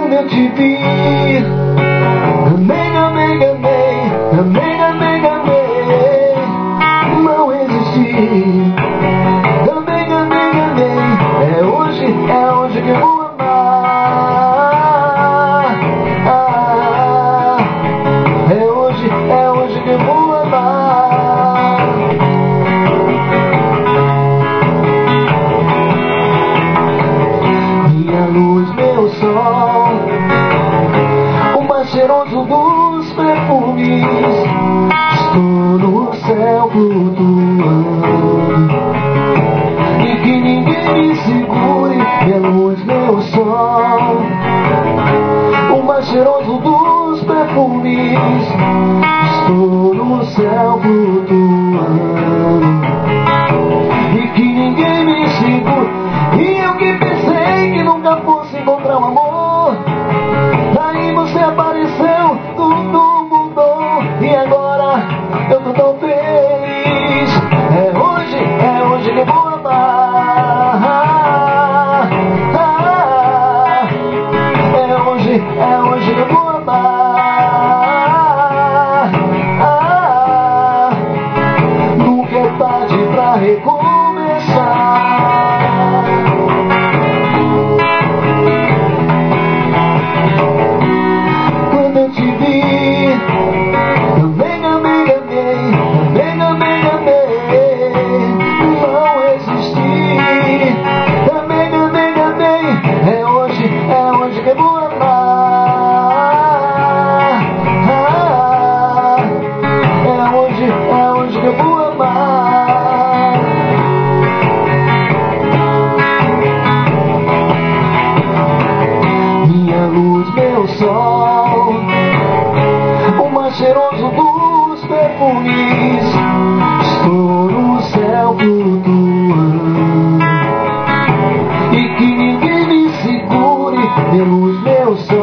Quando eu te vi, amei, amei, amei, amei, amei, amei, não resisti. Amei, amei, amei, é hoje que eu vou amar. É hoje que eu vou amar. Minha luz, meu sol, o mais cheiroso dos perfumes, estou no céu flutuando e que ninguém me segure. Minha luz, meu sol, o mais cheiroso dos perfumes, estou no céu flutuando e que ninguém me segure. E eu que pensei que nunca fosse encontrar um amor, daí você apareceu, tudo mudou e agora eu tô tão feliz. É hoje que eu vou amar. É hoje que eu vou amar. Nunca é tarde pra recomeçar. Quando eu te vi, amei, amei, amei, amei, amei, amei, não resisti. Amei, amei, amei, é hoje que eu vou amar. É hoje que eu vou amar. Minha luz, meu sol, o mais cheiroso dos perfumes, estou no céu flutuando e que ninguém me segure. Minha luz, meu sol,